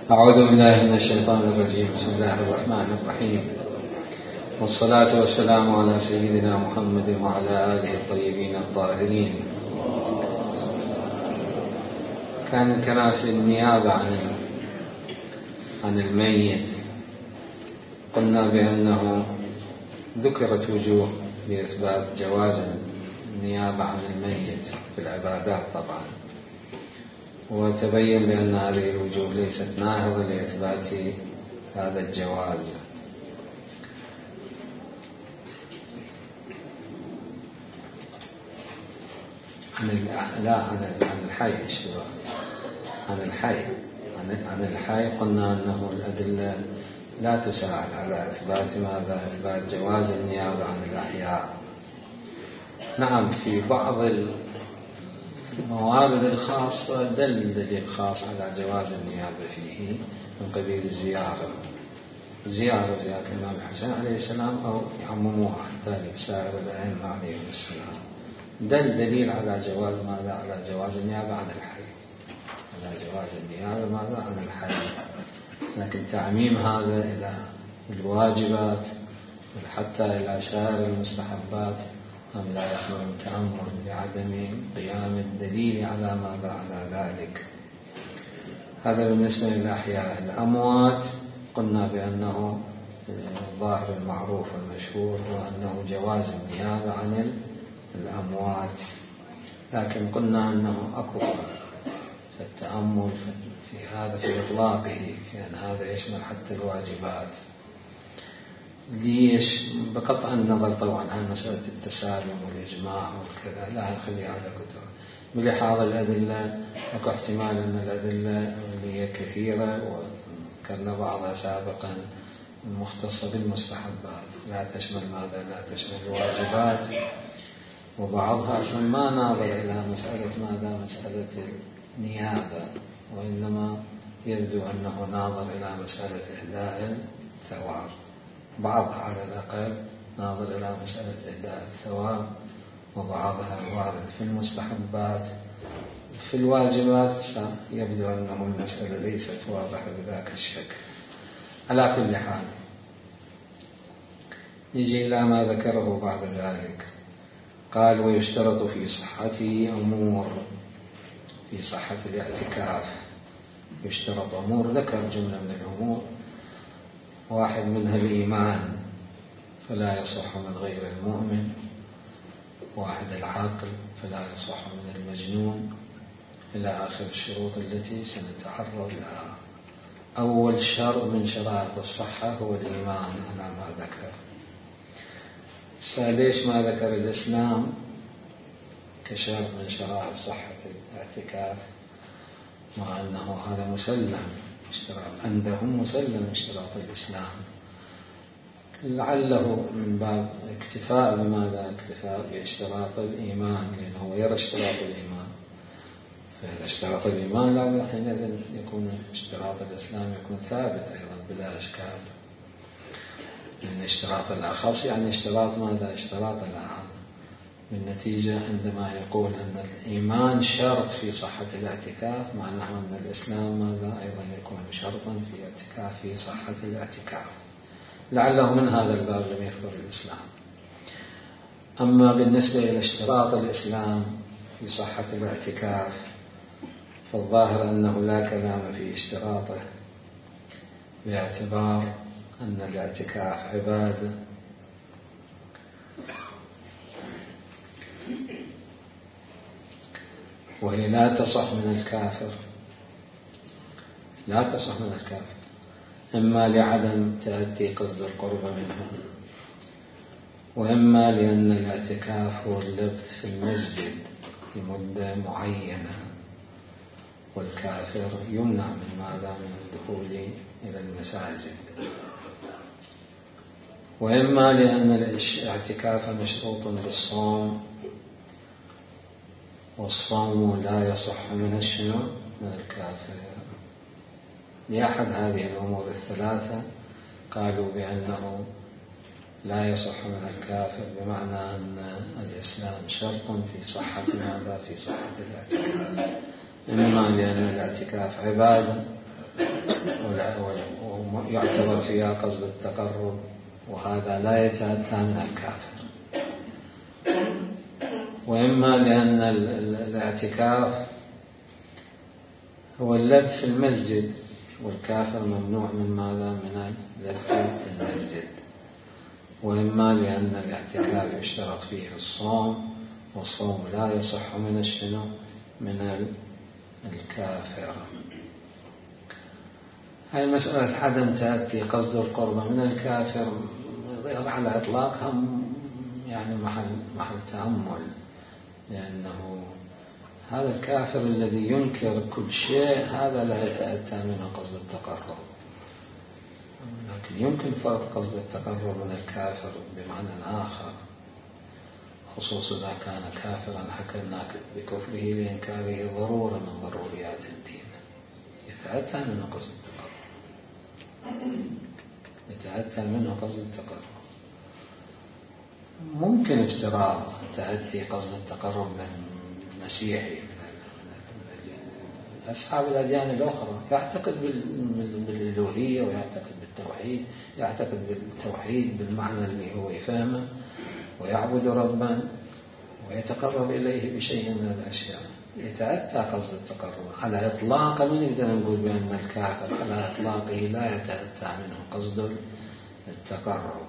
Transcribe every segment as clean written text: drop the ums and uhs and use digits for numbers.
أعوذ بالله من الشيطان الرجيم. بسم الله الرحمن الرحيم، والصلاة والسلام على سيدنا محمد وعلى آله الطيبين الطاهرين. كان الكلام في النيابة عن الميت. قلنا بأنه ذكرت وجوه لإثبات جواز النيابة عن الميت في العبادات طبعا، وتبين بأن هذه الوجوه ليست ناهضة لإثبات هذا الجواز. عن الحي قلنا أنه الأدلة لا تساعد على إثبات ماذا؟ إثبات جواز النيابة عن الأحياء. نعم، في بعض الموارد الخاصة دليل خاص على جواز النيابة فيه من قبيل الزيارة زيارة الإمام الحسين عليه السلام، أو يعمموها حتى لسائر الأئمة عليهم السلام. دليل على جواز ماذا؟ على جواز النيابة عن الحي، على جواز النيابة ماذا؟ عن الحي. لكن تعميم هذا إلى الواجبات حتى إلى سائر المستحبات أم لا يحمل التأمل لعدم قيام الدليل على ماذا؟ على ذلك. هذا بالنسبة للأحياء. الأموات قلنا بأنه الظاهر المعروف والمشهور هو أنه جواز النيابة عن الأموات، لكن قلنا أنه أكو التأمل في هذا في إطلاقه، في أن هذا يشمل حتى الواجبات. ليش؟ بقطع النظر طبعا عن مسألة التسالم والإجماع والكذا، لا نخليها على كتب. بلحاظ الأدلة أكو احتمال أن الأدلة اللي هي كثيرة وذكرنا بعضها سابقا مختصة بالمستحبات، لا تشمل ماذا؟ لا تشمل الواجبات. وبعضها أصلا ما ناظر إلى مسألة ماذا؟ مسألة النيابة، وإنما يبدو أنه ناظر إلى مسألة إهداء الثواب. بعضها على الأقل ناظر إلى مسألة إهداء الثواب، وبعضها وارد في المستحبات. في الواجبات يبدو أنه المسألة ليست واضحة بذاك الشكل. على كل حال نجي إلى ما ذكره بعد ذلك. قال: ويشترط في صحته أمور. في صحة الاعتكاف يشترط أمور، ذكر جملة من الأمور، واحد منها الإيمان فلا يصح من غير المؤمن، واحد العاقل فلا يصح من المجنون، إلى آخر الشروط التي سنتعرض لها. أول شرط من شرائط الصحة هو الإيمان على ما ذكر. ليش ما ذكر الإسلام كشرط من شرائط صحة الاعتكاف، مع أنه هذا مسلم عندهم مسلم اشتراط الإسلام؟ لعله من باب اكتفاء بماذا؟ اكتفاء باشتراط الإيمان، لأنه يرى اشتراط الإيمان. فإذا اشتراط الإيمان لا حينئذ يكون اشتراط الإسلام يكون ثابت أيضا بلا إشكال. لأن اشتراط الأخص يعني اشتراط ماذا؟ اشتراط الأعم. بالنتيجة عندما يقول أن الإيمان شرط في صحة الاعتكاف، معناه أن الإسلام ماذا؟ أيضا يكون شرطا في اعتكاف في صحة الاعتكاف. لعله من هذا الباب لم يذكر الإسلام. أما بالنسبة إلى اشتراط الإسلام في صحة الاعتكاف فالظاهر أنه لا كلام في اشتراطه، باعتبار أن الاعتكاف عبادة، وهي لا تصح من الكافر، لا تصح من الكافر، إما لعدم تأتي قصد القرب منه، وإما لأن الاعتكاف هو اللبث في المسجد لمدة معينة، والكافر يمنع من ماذا؟ من الدخول إلى المساجد. وإما لأن الاعتكاف مشروط بالصوم، والصوم لا يصح من الشنو؟ من الكافر. لأحد هذه الأمور الثلاثة قالوا بأنه لا يصح من الكافر، بمعنى أن الإسلام شرط في صحة ماذا؟ في صحة الاعتكاف. إما لأن الاعتكاف عبادة، ويعتبر فيها قصد التقرب، وهذا لا يتأتى من الكافر. وإما لأن الاعتكاف هو اللبث في المسجد، والكافر ممنوع من ماذا؟ من اللبث في المسجد. وإما لأن الاعتكاف يشترط فيه الصوم، والصوم لا يصح من الشنو؟ من الكافر. هاي مسألة عدم تأتي قصد القربة من الكافر على إطلاقها يعني محل تأمل، لأنه هذا الكافر الذي ينكر كل شيء هذا لا يتأتى منه قصد التقرب، لكن يمكن فرض قصد التقرب من الكافر بمعنى آخر، خصوصا إذا كان كافرا حكمنا بكفره لإنكاره ضرورة من ضروريات الدين، يتأتى منه قصد التقرب. ممكن افتراض تأتي قصد التقرب للمسيحي من أصحاب الأديان الأخرى، يعتقد بالألوهية ويعتقد بالتوحيد، يعتقد بالتوحيد بالمعنى اللي هو يفهمه، ويعبد ربا ويتقرب إليه بشيء من الأشياء، يتأتى قصد التقرب. على إطلاق من يقدر نقول بأن الكافر على إطلاقه لا يتأتى منه قصد التقرب.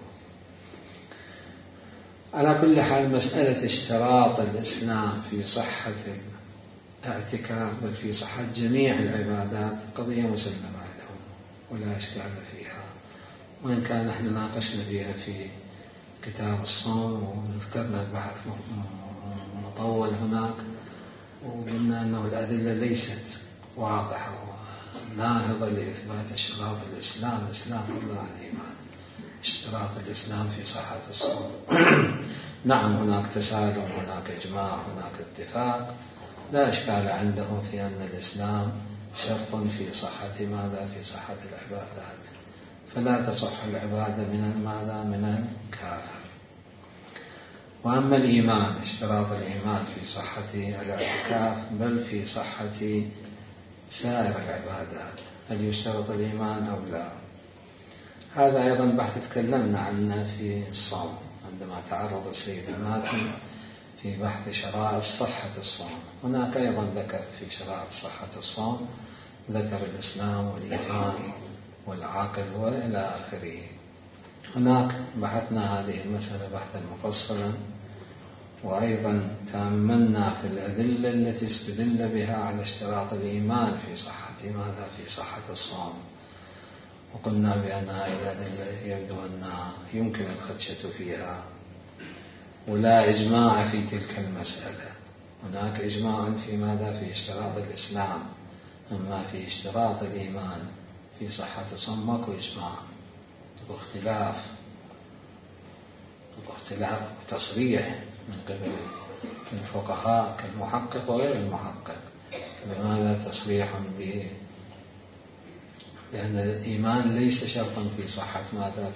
على كل حال مسألة اشتراط الإسلام في صحة الاعتكاف بل في صحة جميع العبادات قضية مسلمة عندهم ولا إشكال فيها، وإن كان نحن ناقشنا فيها في كتاب الصوم وذكرنا البحث مطول هناك، وقلنا أنه الأدلة ليست واضحة وناهضة لإثبات اشتراط الإسلام فضلا عن الإيمان، اشتراط الإسلام في صحة الصوم. نعم هناك تسالم، هناك إجماع، هناك اتفاق، لا إشكال عندهم في أن الإسلام شرط في صحة ماذا؟ في صحة العبادات، فلا تصح العبادة من الكافر. وأما الإيمان، اشتراط الإيمان في صحة الاعتكاف بل في صحة سائر العبادات، هل يشترط الإيمان أو لا؟ هذا أيضا بحث تكلمنا عنه في الصوم عندما تعرض السيد الماتن في بحث شرائط صحة الصوم. هناك أيضا ذكر في شرائط صحة الصوم، ذكر الإسلام والإيمان والعقل وإلى آخره. هناك بحثنا هذه المسألة بحثا مفصلا، وأيضا تأملنا في الأدلة التي استدل بها على اشتراط الإيمان في صحة ماذا؟ في صحة الصوم، وقلنا بأن هذه الأدلة يبدو أنها يمكن الخدشة فيها ولا إجماع في تلك المسألة. هناك إجماع في ماذا؟ في اشتراط الإسلام، أما في اشتراط الإيمان في صحة الصوم ماكو إجماع، اختلاف وتصريح من قبل الفقهاء كالمحقق وغير المحقق. بماذا؟ تصريح به بأن الإيمان ليس شرطا في صحة ماذا؟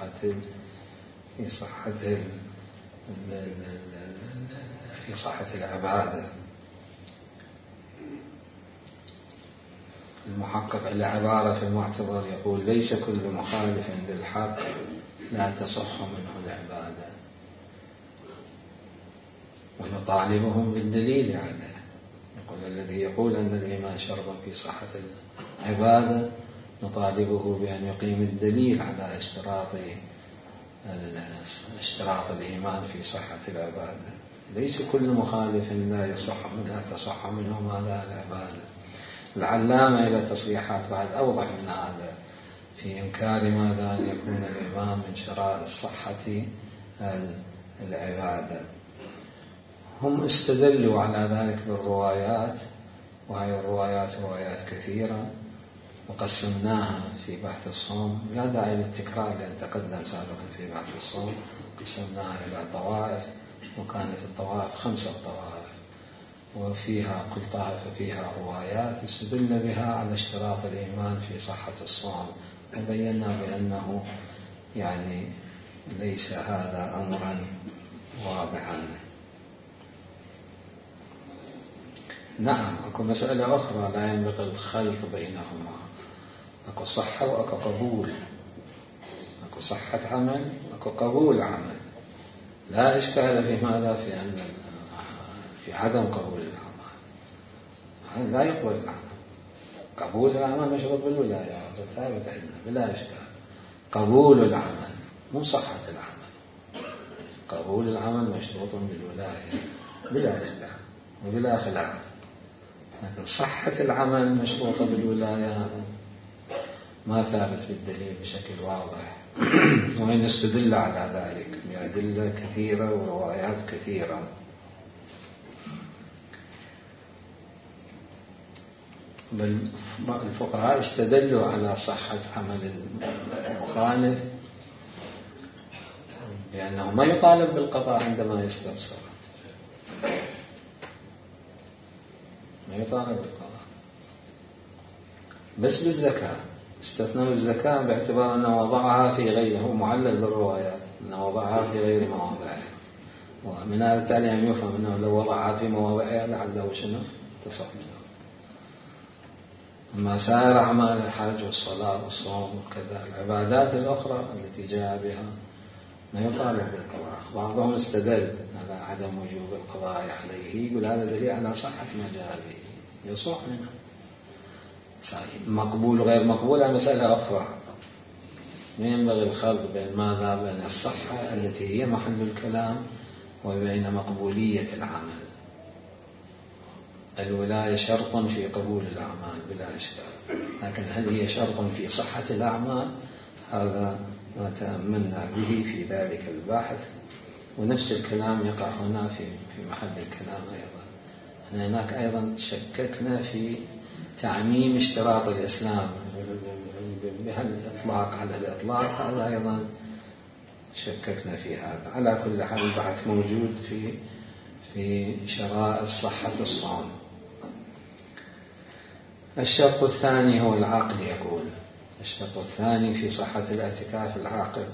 في صحة العبادة. المحقق العبارة في المعتبر يقول ليس كل مخالف للحق لا تصح منه العبادة، ونطالبهم بالدليل عليه. يقول الذي يقول أن الإيمان شرط في صحة العبادة نطالبه بأن يقيم الدليل على اشتراط الإيمان في صحة العبادة. ليس كل مخالف لا تصح منه ماذا؟ العبادة. العلامة إلى تصريحات بعد أوضح من هذا في إنكار ماذا؟ أن يكون الإيمان من شرائط صحة العبادة. هم استدلوا على ذلك بالروايات، وهي الروايات روايات كثيرة وقسمناها في بحث الصوم، لا داعي للتكرار لأن تقدم سابقا في بحث الصوم. قسمناها إلى طوائف، وكانت الطوائف 5 طوائف، وفيها كل طائفة فيها روايات استدل بها على اشتراط الإيمان في صحة الصوم، وبينا بأنه يعني ليس هذا أمرا واضحا. نعم أكو مسألة أخرى لا ينبغي الخلط بينهما، أكو صحة وأكو قبول، أكو صحة عمل وأكو قبول عمل. لا إشكال في ماذا؟ في عدم قبول العمل. لا يقبل العمل. قبول العمل مشروط بالولاية، هذا ثابت عندنا بلا إشكال. قبول العمل مو صحة العمل. قبول العمل مشروط بالولاية بلا إشكال وبلا خلاف، لكن صحة العمل مشروطة بالولاية ما ثابت بالدليل بشكل واضح. وإن استدل على ذلك بأدلة كثيرة وروايات كثيرة. بل الفقهاء استدلوا على صحة عمل المخالف لأنه ما يطالب بالقضاء عندما يستبصر، ما يطالب بالقضاء. بس بالزكاة استثنوا الزكاة باعتبار أنه وضعها في غيره، معلل بالروايات أنه وضعها في غير مواضعها، ومن هذا التالي أن يفهم أنه لو وضعها في مواضعها لعله شنو تصح منه. أما سائر أعمال الحج والصلاة والصوم وكذا العبادات الأخرى التي جاء بها ما يطالب بالقضاء. بعضهم استدل على عدم وجوب القضاء عليه، يقول هذا دليل على صحة ما جاء به، يصح منه. مقبول غير مقبول هذه مسألة أخرى. ينبغي الخلط بين ماذا؟ بين الصحة التي هي محل الكلام وبين مقبولية العمل. الولاية شرط في قبول الأعمال بلا إشكال، لكن هل هي شرط في صحة الأعمال؟ هذا ما تأملنا به في ذلك الباحث، ونفس الكلام يقع هنا في محل الكلام أيضا. هناك أيضا شككنا في تعميم اشتراط الإسلام بهالإطلاق على الإطلاق، هذا أيضا شككنا في هذا. على كل حال البحث موجود في شرائط صحة الصوم. الشرط الثاني هو العقل. يقول الشرط الثاني في صحة الاعتكاف العقل،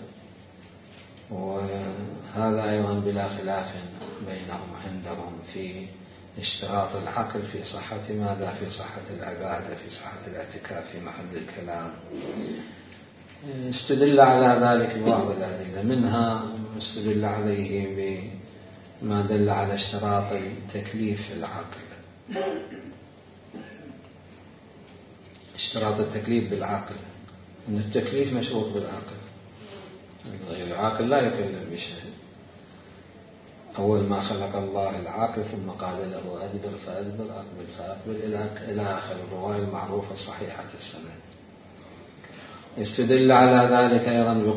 وهذا أيضا بلا خلاف بينهم عندهم في اشتراط العقل في صحة ماذا؟ في صحة العبادة، في صحة الاعتكاف في محل الكلام. استدل على ذلك ببعض الأدلة، منها استدل عليه بما دل على اشتراط التكليف في العقل. اشتراط التكليف بالعقل، أن التكليف مشروط بالعقل، غير العاقل لا يكلف بشيء. أول ما خلق الله العاقل ثم قال له أدبر فأدبر، أقبل فأقبل، إلى آخر الرواية المعروفة صحيحة السند. يستدل على ذلك أيضا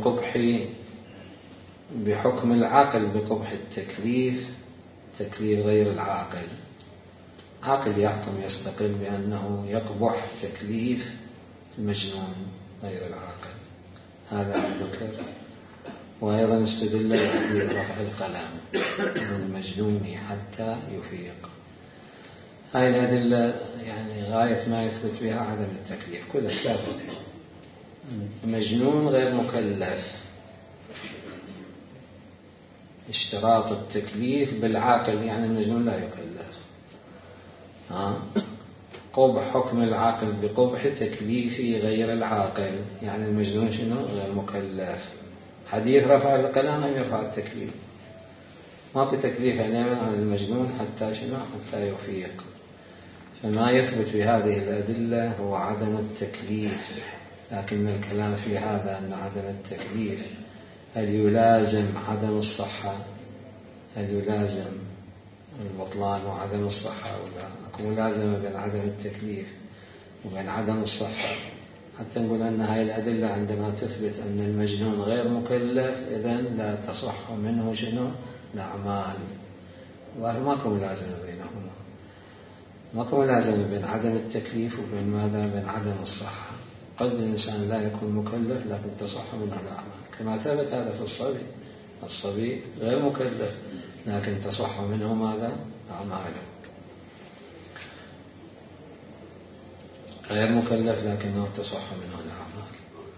بحكم العقل بقبح التكليف، تكليف غير العاقل. عاقل يحكم يستقل بأنه يقبح تكليف المجنون غير العاقل، هذا ذكر. وأيضا استدل برفع القلم من المجنون حتى يفيق. هاي الأدلة يعني غاية ما يثبت بها عدم التكليف كلها ثابتة. مجنون غير مكلف، اشتراط التكليف بالعاقل يعني المجنون لا يكلف. قبح حكم العاقل بقبح تكليفي غير العاقل يعني المجنون شنو؟ غير مكلف. حديث رفع القلم أن يرفع التكليف، ما في تكليف عن المجنون حتى شنو؟ حتى يفيق. فما يثبت بهذه الأدلة هو عدم التكليف، لكن الكلام في هذا أن عدم التكليف هل يلازم عدم الصحة؟ هل يلازم البطلان وعدم الصحة ولا أكو ملازمة بين عدم التكليف وبين عدم الصحة؟ حتى نقول أن هاي الأدلة عندما تثبت أن المجنون غير مكلف إذن لا تصح منه شنو؟ الأعمال. والله ماكو ملازمة بينهما، ماكو ملازمة بين عدم التكليف وبين ماذا؟ بين عدم الصحة. قد الإنسان لا يكون مكلف لكن تصح منه الأعمال، كما ثبت هذا في الصبي. الصبي غير مكلف لكن تصح منه ماذا؟ أعماله. غير مكلف لكنه تصح منه الأعمال.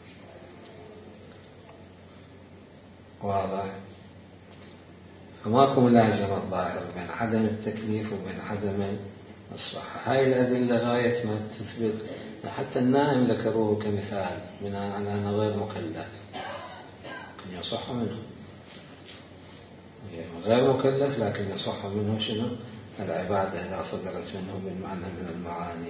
واضح؟ فماكو ملازمة الظاهر بين عدم التكليف وبين عدم الصحة. هاي الأدلة غاية ما تثبت. حتى النائم ذكروه كمثال بناء على أنه غير مكلف، لكن يصح منه، غير مكلف لكن يصح منه شنو؟ العبادة إذا صدرت منه بالمعنى من المعاني.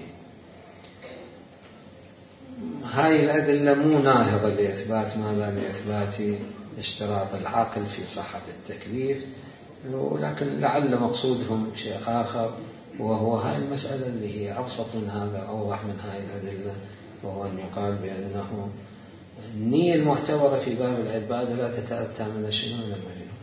هاي الأدلة مو ناهضة لإثبات ماذا؟ لإثبات اشتراط العقل في صحة التكليف، ولكن لعل مقصودهم شيء آخر، وهو هاي المسألة اللي هي أبسط من هذا، أوضح من هاي الأدلة، وهو أن يقال بأنه النية المعتبرة في باب العبادة لا تتأتى من شنو؟ من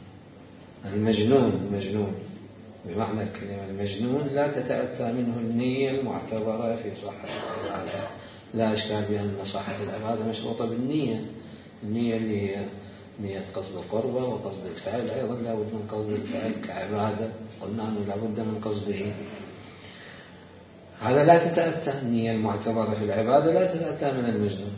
المجنون بمعنى الكلمة، المجنون لا تتأتى منه النية المعتبرة في صحة العبادة. لا إشكال بأن صحة العبادة مشروطة بالنية، النية اللي هي نية قصد القربة وقصد الفعل، أيضا لا بد من قصد الفعل كعبادة، قلنا أنه لا بد من قصده. هذا لا تتأتى النية المعتبرة في العبادة، لا تتأتى من المجنون،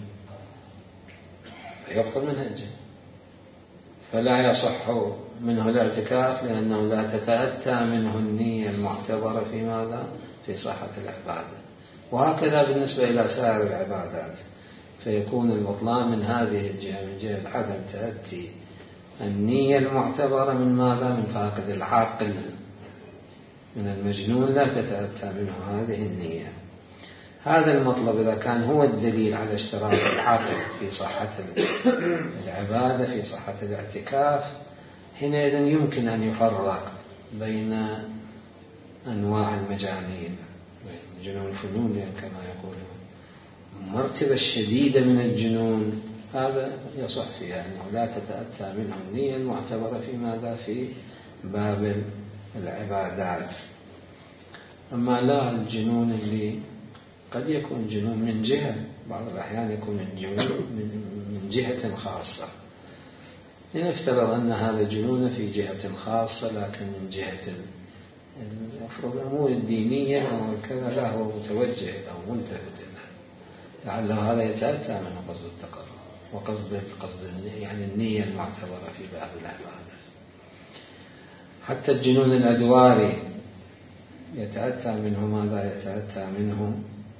فيبطل منها الجن، فلا يصح منه الاعتكاف لأنه لا تتأتى منه النية المعتبرة في ماذا؟ في صحة العبادة. وهكذا بالنسبة إلى سائر العبادات، فيكون البطلان من هذه الجهة، من جهة عدم تأتي النية المعتبرة من ماذا؟ من فاقد العاقل، من المجنون لا تتأتى منه هذه النية. هذا المطلب إذا كان هو الدليل على اشتراط العقل في صحة العبادة، في صحة الاعتكاف، حينئذ يمكن أن يفرق بين أنواع المجانين، جنون الفنون كما يقولون. مرتبة الشديدة من الجنون هذا يصح فيها أنه لا تتأتى منه النية المعتبرة في ماذا؟ في باب العبادات. أما لا الجنون اللي قد يكون جنون من جهة، بعض الأحيان يكون الجنون من جهة خاصة، لنفترض أن هذا جنون في جهة خاصة، لكن من جهة الأمور الدينية أو كذا لا هو متوجه أو ملتفت له، لعله هذا يتأتى من قصد التقرب وقصد يعني النية المعتبرة في باب العبادة. حتى الجنون الأدواري يتأتى منه ماذا؟ يتأتى منه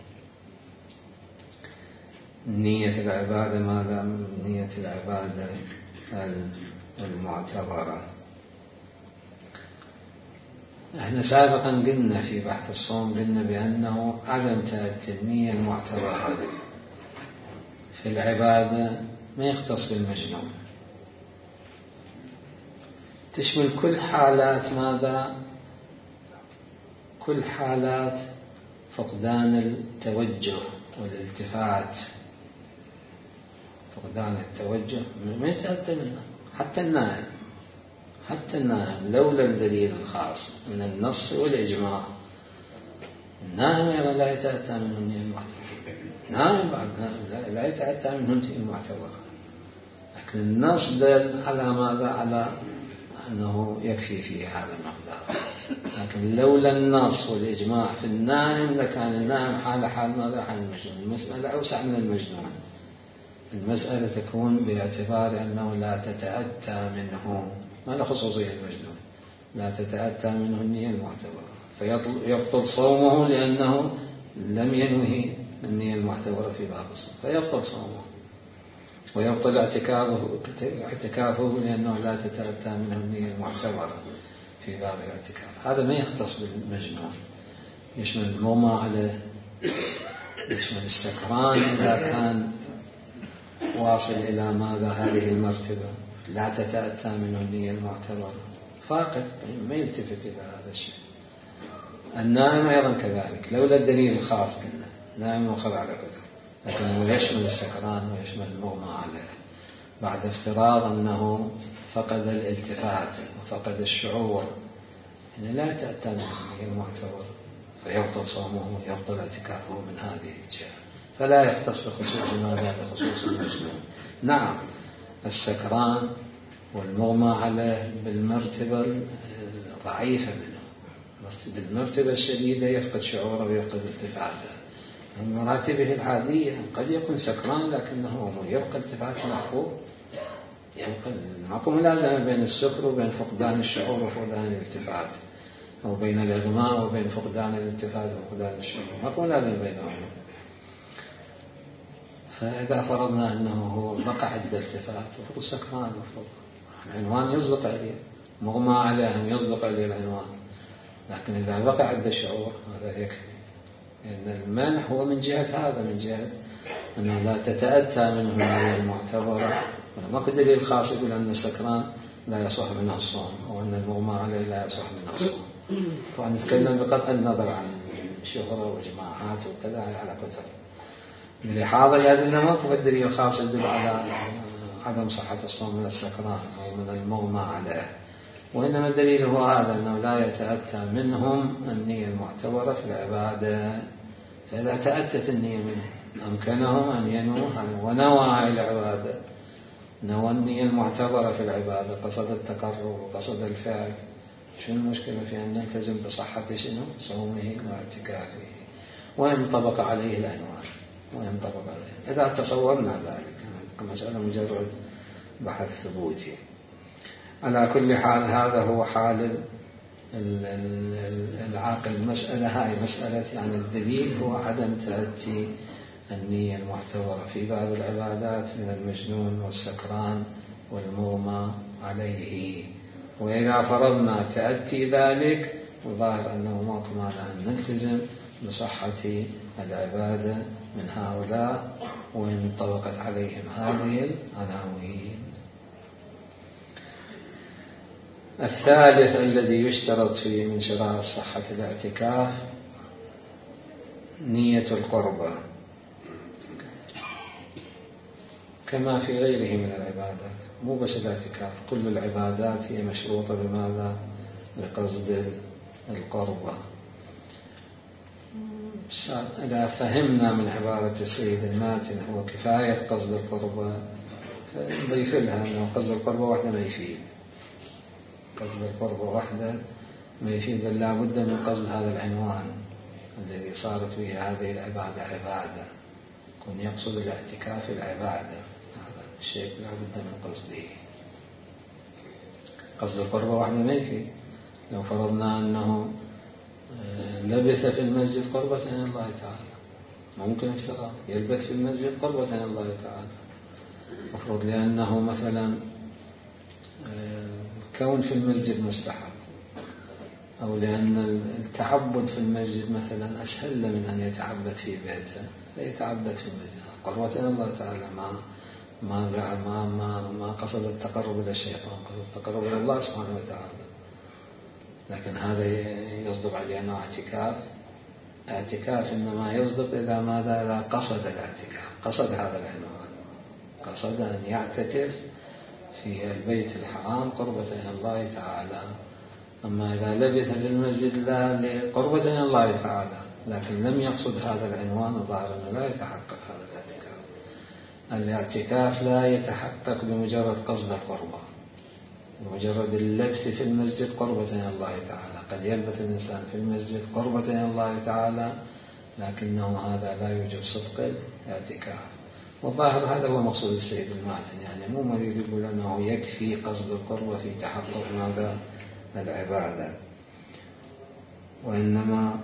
نية العبادة ماذا؟ نية العبادة المعتبرة. احنا سابقا قلنا في بحث الصوم، قلنا بأنه عدم تأتي النية المعتبرة في العبادة ما يختص بالمجنون، تشمل كل حالات ماذا؟ كل حالات فقدان التوجه والالتفات، فقدان التوجه ما يتأتى منه. حتى النائم لولا الدليل الخاص من النص والإجماع، النائم أيضا لا يتأتى منه النية المعتبرة، نائم بعد نائم لا يتأتى منه النية المعتبرة، لكن النص دل على ماذا؟ على أنه يكفي فيه هذا المقدار. لكن لولا النص والإجماع في النائم لكان النائم حال ماذا؟ حال المجنون. المسألة أوسع من المجنون، المسألة تكون باعتبار أنه لا تتأتى منه، ما له خصوصية المجنون، لا تتأتى منه النية المعتبرة، فيبطل صومه لأنه لم ينوي النية المعتبرة في باب الصوم، فيبطل صومه ويبطل اعتكافه لأنه لا تتأتى منه النية المعتبرة في باب الاعتكاف. هذا ما يختص بالمجنون، يشمل المغمى عليه، يشمل السكران إذا كان واصل إلى ماذا؟ هذه المرتبة لا تتأتى منه النية المعتبرة، فاقد ما يلتفت إلى هذا الشيء. النائم أيضا كذلك لولا الدليل الخاص قلنا نائم وخضع على كتب، لكنه يشمل السكران ويشمل المغمى عليه بعد افتراض أنه فقد الالتفات وفقد الشعور، يعني لا تأتى منه النية المعتبرة، فيبطل صومه ويبطل اعتكافه من هذه الجهة، فلا يختص بخصوص ماذا؟ بخصوص المجنون. نعم السكران والمغمى عليه بالمرتبة الضعيفة منه، بالمرتبة الشديدة يفقد شعوره ويفقد التفاته. من مراتبه العادية قد يكون سكران لكنه يبقى التفات محفوظ، يبقى المعقول ملازمة بين السكر وبين فقدان الشعور وفقدان الالتفات. أو بين الإغماء وبين فقدان الالتفات وفقدان الشعور، ماكو لازم بينهم. فإذا فرضنا أنه هو بقى عند التفات وفرض سكران، مفروض العنوان يصدق عليه، مغمى عليهم يصدق عليه العنوان، لكن إذا بقى عند الشعور هذا يكفي، لأن المانع هو من جهة هذا، من جهة أنه لا تتأتى منه النية المعتبرة، ماكو دليل خاص يقول أن السكران لا يصح منه الصوم، أو أن المغمى عليه لا يصح منه الصوم. طبعا نتكلم بقطع النظر عن الشهرة وجماعات وكذا على كتب اللي حاضر يدل ماكو دليل خاص يدل على عدم صحة الصوم من السكران أو من المغمى عليه، وإنما الدليل هو هذا، أنه لا يتأتى منهم النية المعتبرة في العبادة. فإذا تأتت النية منهم أمكنهم أن ينوها، ونوى العبادة، نوى النية المعتبرة في العبادة، قصد التقرب وقصد الفعل، شنو المشكلة في أن نلتزم بصحة شنو؟ صومه واعتكافه، وإن طبق عليه العنوان، وإن طبق عليه، إذا تصورنا ذلك، المسألة مجرد بحث ثبوتي. على كل حال هذا هو حال العاقل. المسألة هاي مسألة يعني الدليل هو عدم تأتي النية المعتبرة في باب العبادات من المجنون والسكران والمغمى عليه. وإذا فرضنا تأتي ذلك، وظاهر أنه ماكو مانع أن نلتزم بصحة العبادة من هؤلاء وإن طبقت عليهم هذه العناوين. الثالث الذي يشترط فيه من شرائط صحة الاعتكاف نية القربة، كما في غيره من العبادات، مو بس الاعتكاف، كل العبادات هي مشروطة بماذا؟ بقصد القربة. إذا فهمنا من عبارة السيد الماتن هو كفاية قصد القربة، فنضيف لها أنه قصد القربة وحده ما يفيد، قصد القربة وحده ما يفيد، بل لا بد من قصد هذا العنوان الذي صارت به هذه العبادة عبادة، يكون يقصد الاعتكاف العبادة، هذا الشيء لا بد من قصده. قصد القربة وحده ما يفيد. لو فرضنا أنه لبث في المسجد قربة إلى الله تعالى، ممكن افتراض يلبث في المسجد قربة إلى الله تعالى، مفروض لأنه مثلا كون في المسجد مستحب، أو لأن التعبد في المسجد مثلا أسهل من أن يتعبد في بيته، فيتعبد في المسجد قربة إلى الله تعالى، ما قصد التقرب إلى الشيطان، قصد التقرب إلى الله سبحانه وتعالى. لكن هذا يصدق عليه أنه اعتكاف إنما يصدق إذا ماذا؟ إذا قصد الاعتكاف، قصد هذا العنوان، قصد أن يعتكف في البيت الحرام قربة إلى الله تعالى. أما إذا لبث في المسجد لا لقربة إلى الله تعالى لكن لم يقصد هذا العنوان، الظاهر أنه لا يتحقق هذا الاعتكاف. الاعتكاف لا يتحقق بمجرد قصد القربة، بمجرد اللبث في المسجد قربة إلى الله تعالى. قد يلبث الإنسان في المسجد قربة إلى الله تعالى لكنه هذا لا يوجب صدق الاعتكاف. والظاهر هذا هو مقصود السيد الماتن، يعني مو مريد يقول أنه يكفي قصد القربة في تحقق ماذا؟ العبادة، وإنما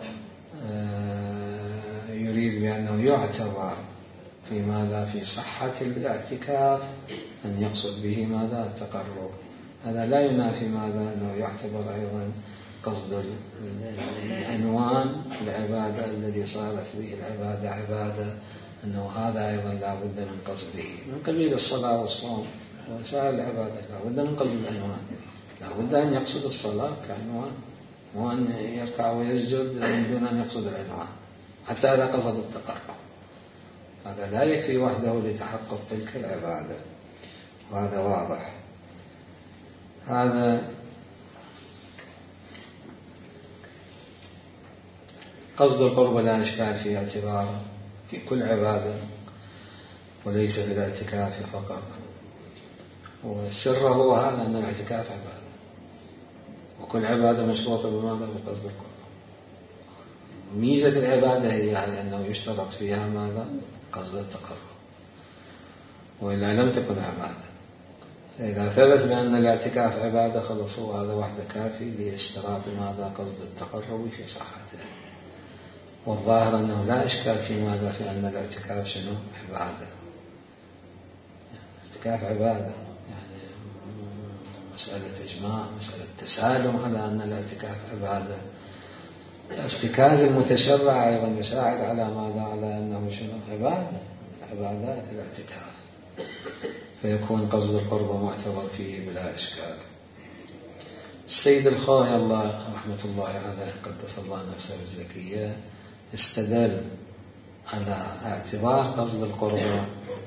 يريد بأنه يعتبر في ماذا؟ في صحة الاعتكاف أن يقصد به ماذا؟ التقرب. هذا لا ينافي ماذا؟ أنه يعتبر أيضا قصد العنوان العبادة الذي صارت به العبادة عبادة، أنه هذا أيضا لا بد من قصده، من قبيل الصلاة والصوم وسائر العبادة لا بد من قصد العنوان، لا بد أن يقصد الصلاة كعنوان، مو أن يركع ويسجد من دون أن يقصد العنوان، حتى إذا قصد التقرب هذا لا يكفي وحده لتحقق تلك العبادة، وهذا واضح. هذا قصد القرب لا إشكال في اعتباره في كل عبادة وليس في الاعتكاف فقط. والسر هو هذا أن الاعتكاف عبادة، وكل عبادة مشروطة بماذا؟ بقصد القرب. ميزة العبادة هي يعني أنه يشترط فيها ماذا؟ قصد التقرب، وإلا لم تكن عبادة. إذا ثبت بأن الاعتكاف عبادة خلص هو هذا وحده كافي لاشتراط ماذا قصد التقرب في صحته. والظاهر أنه لا إشكال في ماذا في أن الاعتكاف شنو عبادة. الاعتكاف عبادة يعني مسألة إجماع، مسألة تسالم على أن الاعتكاف عبادة. ارتكاز المتشرع أيضا يساعد على ماذا على أنه شنو عبادة، عبادات الاعتكاف، فيكون قصد القرب معتبر فيه بلا إشكال. السيد الخوئي الله رحمة الله عليه قدس الله نفسه الزكية استدل على اعتبار قصد القرب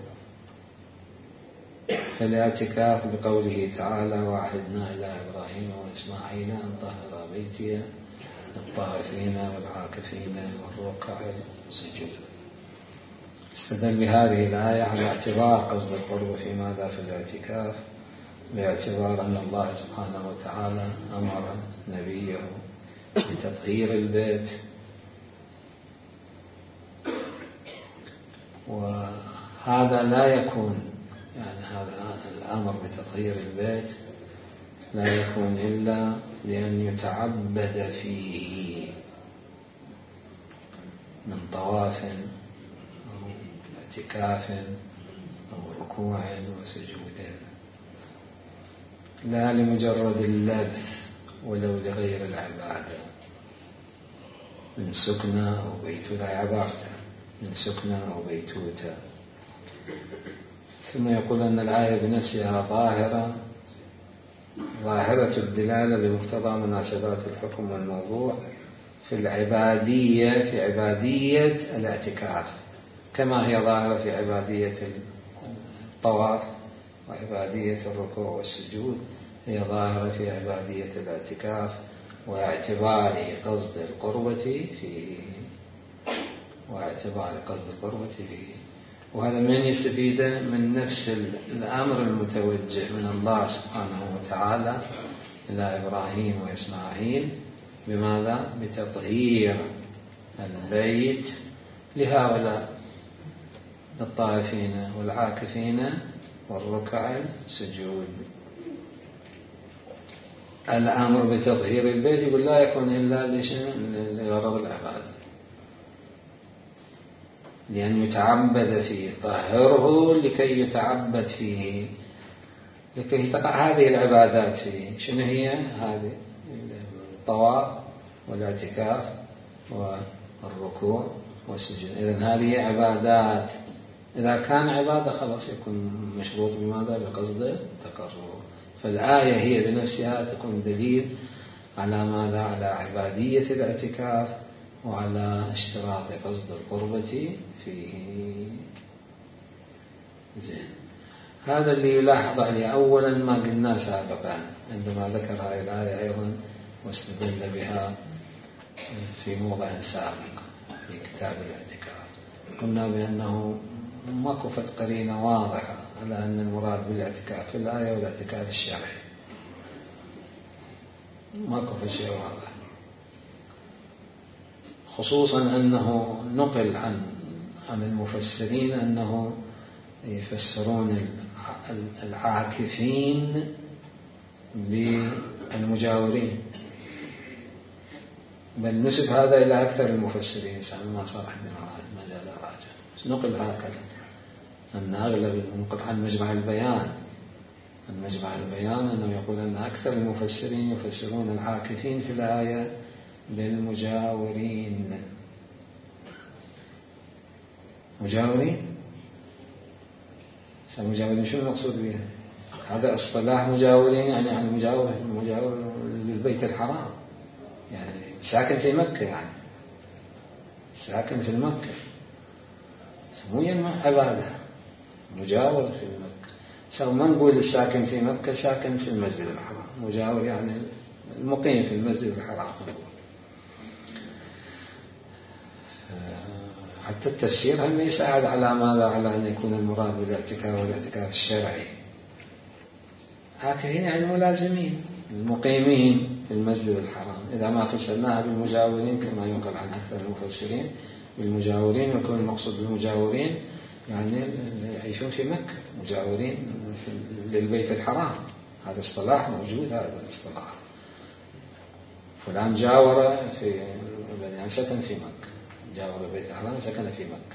في الاعتكاف بقوله تعالى: وعهدنا إلى إبراهيم وإسماعيل أن طهر بيتي للطائفين والعاكفين والركع السجود. استدل بهذه الآية على اعتبار قصد القرب في ماذا في الاعتكاف، باعتبار أن الله سبحانه وتعالى أمر نبيه بتطهير البيت، وهذا لا يكون يعني هذا الأمر بتطهير البيت لا يكون إلا لأن يتعبد فيه من طواف أو اعتكاف أو ركوع وسجود، لا لمجرد اللبث ولو لغير العبادة من سكنة أو بيتوتة، عبارته من سكنة أو بيتوتة. ثم يقول أن الآية بنفسها ظاهرة الدلالة بمقتضى مناسبات الحكم والموضوع في العبادية، في عبادية الاعتكاف، كما هي ظاهرة في عبادية الطواف وعبادية الركوع والسجود، هي ظاهرة في عبادية الاعتكاف واعتبار قصد القربة فيه. وهذا من يستفيد من نفس الأمر المتوجه من الله سبحانه وتعالى إلى إبراهيم وإسماعيل بماذا؟ بتطهير البيت لهؤلاء الطائفين والعاكفين والركع السجود. الأمر بتطهير البيت يقول لا يكون إلا لغرض العبادة، لأن يتعبد فيه، طهره لكي يتعبد فيه، لكي تقع هذه العبادات فيه. شنو هي هذه؟ الطواف والاعتكاف والركوع والسجود. إذن هذه عبادات، إذا كان عبادة خلاص يكون مشروط بماذا؟ بقصد التقرب. فالآية هي بنفسها تكون دليل على ماذا؟ على عبادية الاعتكاف وعلى اشتراط قصد القربة فيه. زين، هذا اللي يلاحظ عليه أولا ما قلنا سابقا عندما ذكر هذه الآية أيضا واستدل بها في موضع سابق في كتاب الاعتكاف. قلنا بأنه ماكو قرينة واضحة على أن المراد بالاعتكاف في الآية والاعتكاف الشرعي، ماكو شيء واضح، خصوصا أنه نقل عن المفسرين أنه يفسرون العاكفين بالمجاورين، بل نسب هذا إلى أكثر المفسرين ما صرح مجال راجع. نقل هكذا أن أغلب نقل عن مجمع البيان أنه يقول أن أكثر المفسرين يفسرون العاكفين في الآية بالمجاورين. مجاورين شو المقصود بها؟ هذا اصطلاح مجاورين يعني عن مجاور للبيت الحرام، يعني ساكن في مكة، يعني ساكن في المكة، سمويا عبادة مجاور في مكة. سو ما نقول الساكن في مكة ساكن في المسجد الحرام، مجاور يعني المقيم في المسجد الحرام. حتى التفسير هم يساعد على ماذا؟ على أن يكون المراد بالاعتكاف والاعتكاف الشرعي. هكذا يعني ملازمين المقيمين في المسجد الحرام. إذا ما فسرناها بالمجاورين كما ينقل عن أكثر المفسرين بالمجاورين، ويكون المقصود بالمجاورين يعني يعيشون في مكة مجاورين للبيت الحرام. هذا اصطلاح موجود، هذا الاصطلاح فلان جاور في يعني سكن في مكة، جاور البيت الحرام سكن في مكة.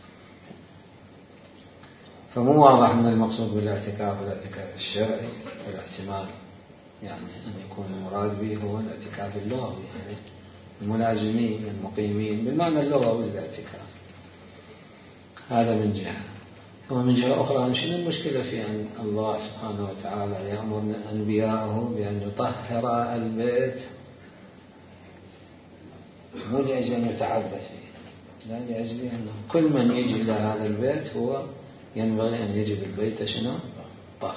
فمو واضح أن المقصود بالاعتكاف والاعتكاف الشرعي والاحتمال يعني أن يكون المراد به هو الاعتكاف اللغوي، يعني الملازمين المقيمين بالمعنى اللغوي للاعتكاف. هذا من جهة. ومن جهة أخرى شنو المشكلة في أن الله سبحانه وتعالى يأمر أنبياءه بأن يطهر البيت مو لأجل أن يتعبد فيه، لا لأجل أنه كل من يجي إلى هذا البيت هو ينبغي أن يجد البيت شنو؟ طاهر.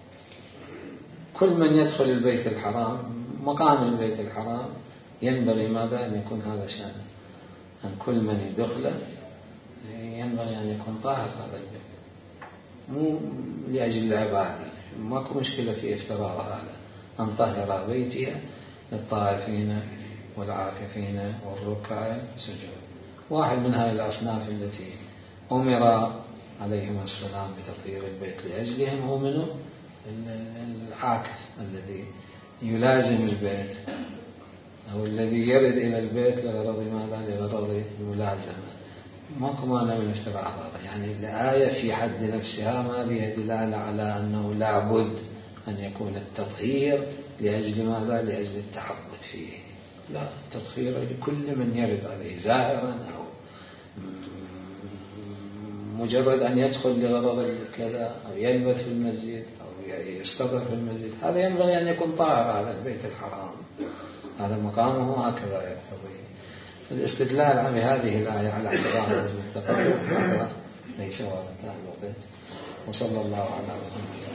كل من يدخل البيت الحرام مقام البيت الحرام ينبغي ماذا؟ أن يكون هذا شأنه، أن كل من يدخله ينبغي أن يكون طاهر هذا البيت، مو لأجل العبادة. ماكو مشكلة في افتراض هذا، أن طهر بيتي للطائفين والعاكفين والركع سجود. واحد من هذه الأصناف التي أمر عليهم السلام بتطهير البيت لأجلهم هو منه العاكف الذي يلازم البيت أو الذي يرد إلى البيت لغرض ماذا؟ لغرض الملازمة. ماكو مانع من افتراء هذا، يعني الآية في حد نفسها ما بها دلالة على أنه لابد أن يكون التطهير لأجل ماذا؟ لأجل التعبد فيه، لا، التطهير لكل من يرد عليه زائرا أو مجرد أن يدخل لغرض كذا أو يلبث في المسجد أو يستظهر في المسجد، هذا ينبغي أن يكون طاهر هذا البيت الحرام، هذا مقامه هكذا يقتضي. الاستدلال بهذه الآية على اعتبار التقرب هذا ليس وارد. وصلى الله على محمد.